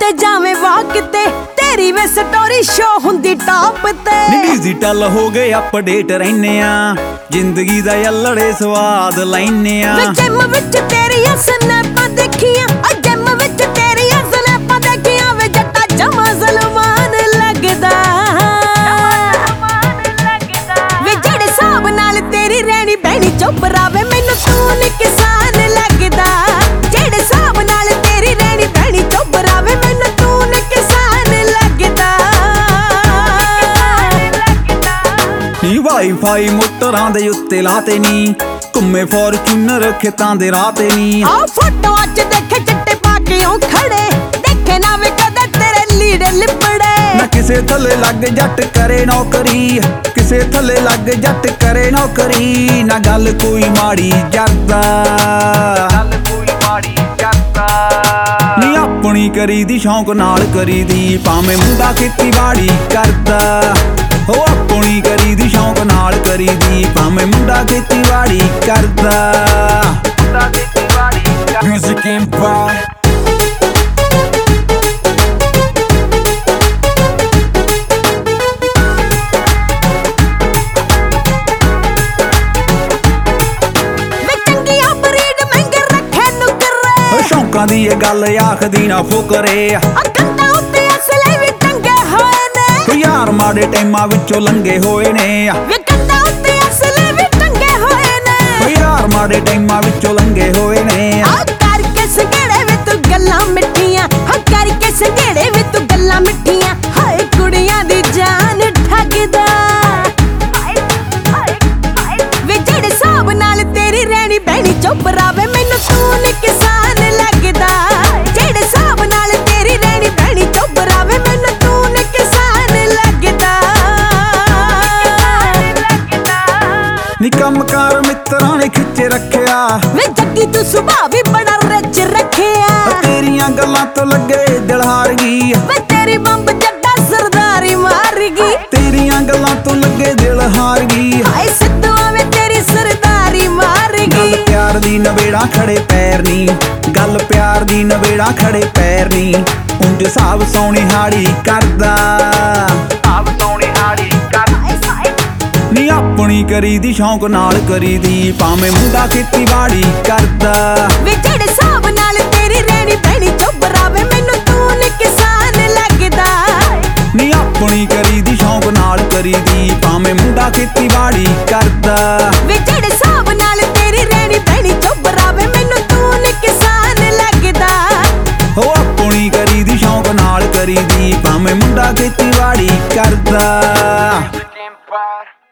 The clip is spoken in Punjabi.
ਤੇ ਜਾਵੇਂ ਵਾਕ ਤੇ ਤੇਰੀ ਵੇ ਸਟੋਰੀ ਸ਼ੋ ਹੁੰਦੀ ਟਾਪ ਤੇ। ਡਿਜੀਟਲ ਹੋ ਗਏ ਅਪਡੇਟ ਰਹਿੰਨੇ ਆ, ਜ਼ਿੰਦਗੀ ਦਾ ਯੱਲੜੇ ਸਵਾਦ ਲੈਨੇ ਆ। ਜਿਮ ਵਿੱਚ ਤੇਰੀਆਂ ਸਨੈਪਾਂ ਦੇਖੀਆਂ, ਜਿਮ ਵਿੱਚ ਤੇਰੀਆਂ ਸਨੈਪਾਂ ਦੇਖੀਆਂ ਵੇ ਜੱਟਾ ਜਮਾ ਜ਼ਲਮਾਨ ਲੱਗਦਾ। ਵੇ ਜਿਹੜੇ ਹਿਸਾਬ ਨਾਲ ਤੇਰੀ ਰਹਿਣੀ ਬਹਿਣੀ ਚੋਪਰਾ ਵੇ ਮੈਨੂੰ ਤੂੰ ਨੀ ਕਿਸਾਨ ਲੱਗਦਾ। ਜਿਹੜੇ ਹਿਸਾਬ ਨਾਲ ਤੇਰੀ ਰਹਿਣੀ ਬਹਿਣੀ ਚੋਪਰਾ ਵੇ ਮੈਨੂੰ ਤੂੰ ਨੀ ਕਿਸਾਨ ਲੱਗਦਾ। ਨੀ ਵਾਈਫਾਈ ਮੋਟਰਾਂ ਦੇ ਉੱਤੇ ਲਾਤੇ ਨੀ, ਘੁੰਮੇ ਫੋਰਚੂਨਰ ਖੇਤਾਂ ਦੇ ਰਾਹ ਤੇ ਨੀ। ਆ ਫੋਟੋ ਅੱਜ ਦੇਖੇ ਚਿੱਟੇ ਪਾ ਕੇ ਉਹ ਖੜੇ, ਦੇਖੇ ਨਾ ਵੇ ਕਦੇ ਤੇਰੇ ਲੀੜੇ ਲਿਪੜੇ। ਨਾ ਕਿਸੇ ਥੱਲੇ ਲੱਗ ਜੱਟ ਕਰੇ ਨੌਕਰੀ, ਕਿਸੇ ਥੱਲੇ ਲੱਗ ਜੱਟ ਕਰੇ ਨੌਕਰੀ। ਨਾ ਗੱਲ ਕੋਈ ਮਾੜੀ ਜਰਦਾ, ਗੱਲ ਕੋਈ ਮਾੜੀ ਜਰਦਾ। ਨੀ ਆਪਣੀ ਕਰੀ ਦੀ ਸ਼ੌਂਕ ਨਾਲ ਕਰੀ ਦੀ, ਭਾਵੇਂ ਮੁੰਡਾ ਖੇਤੀਬਾੜੀ ਕਰਦਾ। ਹੋ ਆਪਣੀ ਕਰੀ ਦੀ ਸ਼ੌਂਕ ਨਾਲ ਕਰੀ ਦੀ, ਭਾਵੇਂ ਮੁੰਡਾ ਖੇਤੀਬਾੜੀ ਕਰਦਾ। ਮੁੰਡਾ ਖੇਤੀਬਾੜੀ ਕਰਦਾ। Music Empire ਸ਼ੌਂਕਾਂ ਦੀ ਇਹ ਗੱਲ ਆਖਦੀ ਨਾ ਫੁਕਰੇ, ਕੰਧਾਂ ਉੱਤੇ ਅਸਲੇ ਵੀ ਟੰਗੇ ਹੋਏ ਨੇ। ਯਾਰ ਮਾੜੇ ਟਾਈਮਾਂ ਵਿੱਚੋਂ ਲੰਘੇ ਹੋਏ ਨੇ। ਵੇ ਕੰਧਾਂ ਉੱਤੇ ਅਸਲੇ ਵੀ ਟੰਗੇ ਹੋਏ ਨੇ। ਯਾਰ ਮਾੜੇ ਟਾਈਮਾਂ ਵਿੱਚੋਂ ਲੰਘੇ ਹੋਏ ਨੇ। ਆ ਕਰਕੇ ਸੰਘੇੜੇ ਵੇ ਤੂੰ ਗੱਲਾਂ ਮਿੱਠੀਆਂ, ਹਾਂ ਕਰਕੇ ਸੰਘੇੜੇ ਵੇ ਤੂੰ ਗੱਲਾਂ ਮਿੱਠੀਆਂ। ਹਾਏ ਕੁੜੀਆਂ ਦੀ ਜਾਨ ਠੱਗਦਾ। ਵੇ ਜਿਹੜੇ ਹਿਸਾਬ ਨਾਲ ਤੇਰੀ ਰਹਿਣੀ ਬਹਿਣੀ ਚੋਪਰਾ ਵੇ ਮੈਨੂੰ ਤੂੰ ਨੀ ਕਿਸਾਨ ਲੱਗਦਾ। ਜਿਹੜੇ ਹਿਸਾਬ ਨਾਲ ਤੇਰੀ ਰਹਿਣੀ ਬਹਿਣੀ ਚੋਪਰਾ ਵੇ ਮੈਨੂੰ ਤੂੰ ਨੀ ਕਿਸਾਨ ਲੱਗਦਾ। ਨੀ ਕੰਮਕਾਰ ਮਿੱਤਰਾਂ ਨੇ ਖਿੱਚ ਰੱਖਿਆ, ਵੇ ਜੱਗੀ ਤੂੰ ਸੁਭਾਅ ਵੀ ਬੜਾ ਰਿਚ ਰੱਖਿਆ। ਤੇਰੀਆਂ ਗੱਲਾਂ ਤੋਂ ਲੱਗੇ ਦਿਲ ਹਾਰ ਗਈ, ਵੇ ਤੇਰੀ ਬੰਬ ਜੱਟਾ ਸਰਦਾਰੀ ਮਾਰ ਗਈ। ਤੇਰੀਆਂ ਗੱਲਾਂ ਤੋਂ ਲੱਗੇ ਦਿਲ ਹਾਰ ਗਈ। ਹਾਏ ਸਿੱਧੂ ਆਵੇ ਤੇਰੀ ਸਰਦਾਰੀ ਮਾਰ ਗਈ। ਗੱਲ ਪਿਆਰ ਦੀ ਨਵੇੜਾ ਖੜੇ ਪੈਰ ਨੀ, ਗੱਲ ਪਿਆਰ ਦੀ ਨਵੇੜਾ ਖੜੇ ਪੈਰ ਨੀ। ਉਂਝ ਹਿਸਾਬ ਸੋਹਣੀ ਹਾੜੀ ਕਰਦਾ, ਹਿਸਾਬ ਸੋਹਣੀ ਹਾੜੀ ਕਰਦਾ। ਨੀ ਆਪਣੀ ਕਰੀ ਦੀ ਸ਼ੌਂਕ ਨਾਲ ਕਰੀ ਦੀ, ਭਾਵੇਂ ਮੁੰਡਾ ਖੇਤੀਬਾੜੀ ਕਰਦਾ। ਵੇ ਜਿਹੜੇ ਹਿਸਾਬ ਨਾਲ ਤੇਰੀ ਰਹਿਣੀ ਬਹਿਣੀ ਚੋਪਰਾ ਵੇ ਮੈਨੂੰ ਤੂੰ ਨੀ ਕਿਸਾਨ ਲੱਗਦਾ। ਨੀ ਆਪਣੀ ਕਰੀ ਦੀ ਸ਼ੌਂਕ ਨਾਲ ਕਰੀ ਦੀ, ਭਾਵੇਂ ਮੁੰਡਾ ਖੇਤੀਬਾੜੀ ਕਰਦਾ। ਵੇ ਜਿਹੜੇ ਹਿਸਾਬ ਨਾਲ ਤੇਰੀ ਰਹਿਣੀ ਬਹਿਣੀ ਚੋਪਰਾ ਵੇ ਮੈਨੂੰ ਤੂੰ ਨੀ ਕਿਸਾਨ ਲੱਗਦਾ। ਹੋ ਆਪਣੀ ਕਰੀ ਦੀ ਸ਼ੌਂਕ ਨਾਲ ਕਰੀ ਦੀ, ਭਾਵੇਂ ਮੁੰਡਾ ਖੇਤੀਬਾੜੀ ਕਰਦਾ।